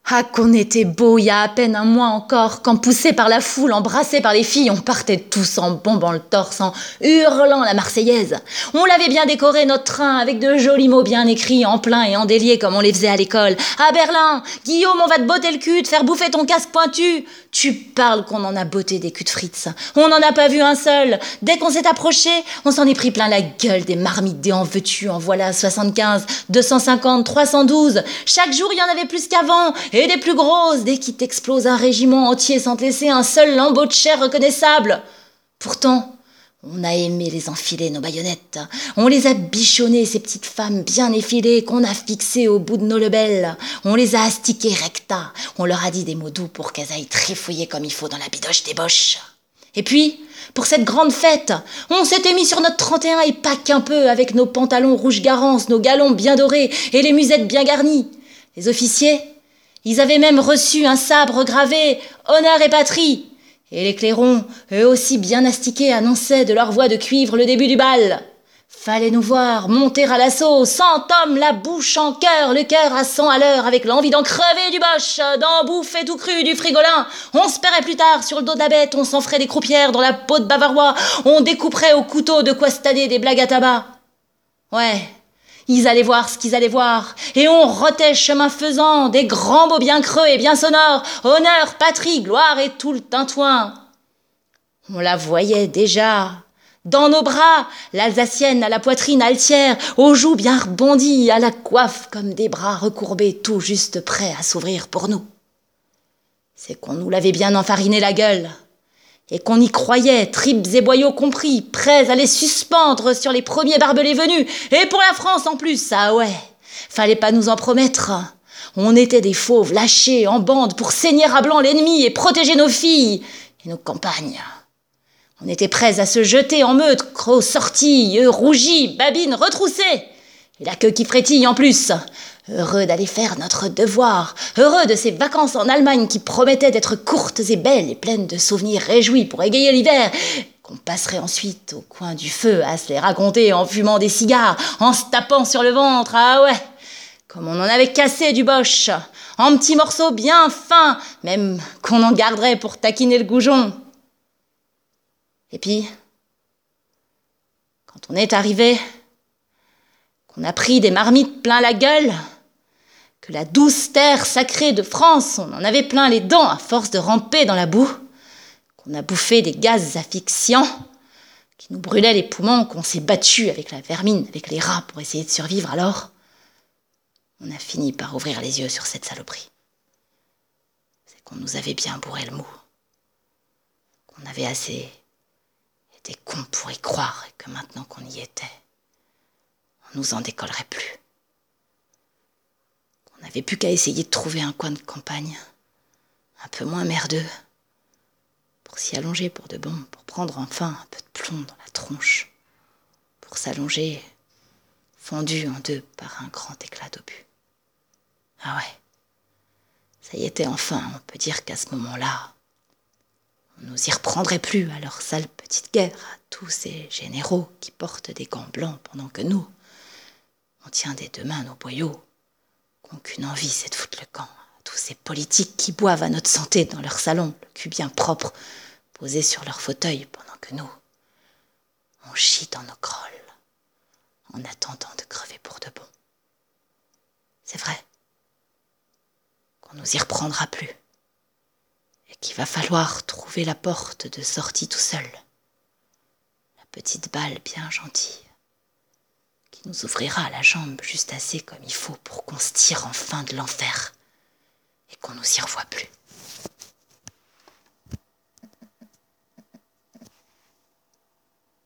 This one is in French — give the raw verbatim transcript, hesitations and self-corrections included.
Ah, qu'on était beau il y a à peine un mois encore, quand poussés par la foule, embrassés par les filles, on partait tous en bombant le torse, en hurlant la Marseillaise. On l'avait bien décoré notre train avec de jolis mots bien écrits, en plein et en délié comme on les faisait à l'école. À Berlin, Guillaume, on va te botter le cul, te faire bouffer ton casque pointu. Tu parles qu'on en a botté des culs de Fritz. On n'en a pas vu un seul. Dès qu'on s'est approché, on s'en est pris plein la gueule, des marmites, des en veux-tu, en voilà soixante-quinze, deux cent cinquante, trois cent douze. Chaque jour, il y en avait plus qu'avant. Et des plus grosses, dès qu'il t'explose un régiment entier sans te laisser un seul lambeau de chair reconnaissable. Pourtant, on a aimé les enfiler, nos baïonnettes. On les a bichonnées, ces petites femmes bien effilées qu'on a fixées au bout de nos lebelles. On les a astiquées recta. On leur a dit des mots doux pour qu'elles aillent trifouiller comme il faut dans la bidoche des boches. Et puis, pour cette grande fête, on s'était mis sur notre trente et un et pas qu'un peu, avec nos pantalons rouge garance, nos galons bien dorés et les musettes bien garnies. Les officiers, ils avaient même reçu un sabre gravé « Honneur et patrie ». Et les clairons, eux aussi bien astiqués, annonçaient de leur voix de cuivre le début du bal. Fallait nous voir monter à l'assaut, cent hommes, la bouche en cœur, le cœur à cent à l'heure, avec l'envie d'en crever du boche, d'en bouffer tout cru du frigolin. On se paierait plus tard sur le dos de la bête, on s'en ferait des croupières dans la peau de bavarois, on découperait au couteau de quoi stader des blagues à tabac. Ouais, ils allaient voir ce qu'ils allaient voir, et on rotait chemin faisant, des grands mots bien creux et bien sonores, honneur, patrie, gloire et tout le tintouin. On la voyait déjà. Dans nos bras, l'Alsacienne à la poitrine altière, aux joues bien rebondies, à la coiffe comme des bras recourbés, tout juste prêts à s'ouvrir pour nous. C'est qu'on nous l'avait bien enfariné la gueule, et qu'on y croyait, tripes et boyaux compris, prêts à les suspendre sur les premiers barbelés venus, et pour la France en plus, ah ouais, fallait pas nous en promettre. On était des fauves lâchés en bande pour saigner à blanc l'ennemi et protéger nos filles et nos campagnes. On était prêts à se jeter en meute, crocs sortis, yeux rougis, babines retroussées, et la queue qui frétille en plus. Heureux d'aller faire notre devoir, heureux de ces vacances en Allemagne qui promettaient d'être courtes et belles et pleines de souvenirs réjouis pour égayer l'hiver, qu'on passerait ensuite au coin du feu à se les raconter en fumant des cigares, en se tapant sur le ventre, ah ouais, comme on en avait cassé du boche, en petits morceaux bien fins, même qu'on en garderait pour taquiner le goujon. Et puis, quand on est arrivé, qu'on a pris des marmites plein la gueule, que la douce terre sacrée de France, on en avait plein les dents à force de ramper dans la boue, qu'on a bouffé des gaz asphyxiants, qui nous brûlaient les poumons, qu'on s'est battu avec la vermine, avec les rats pour essayer de survivre, alors on a fini par ouvrir les yeux sur cette saloperie. C'est qu'on nous avait bien bourré le mou, qu'on avait assez été cons pour y croire, et que maintenant qu'on y était, on nous en décollerait plus. On n'avait plus qu'à essayer de trouver un coin de campagne, un peu moins merdeux, pour s'y allonger pour de bon, pour prendre enfin un peu de plomb dans la tronche, pour s'allonger, fendu en deux par un grand éclat d'obus. Ah ouais, ça y était enfin, on peut dire qu'à ce moment-là, on nous y reprendrait plus à leur sale petite guerre, à tous ces généraux qui portent des gants blancs pendant que nous, on tient des deux mains nos boyaux, qu'ont qu'une envie, c'est de foutre le camp, à tous ces politiques qui boivent à notre santé dans leur salon, le cul bien propre, posé sur leur fauteuil pendant que nous, on chie dans nos crolles, en attendant de crever pour de bon. C'est vrai qu'on nous y reprendra plus. Et qu'il va falloir trouver la porte de sortie tout seul. La petite balle bien gentille, qui nous ouvrira la jambe juste assez comme il faut pour qu'on se tire enfin de l'enfer et qu'on nous y revoie plus.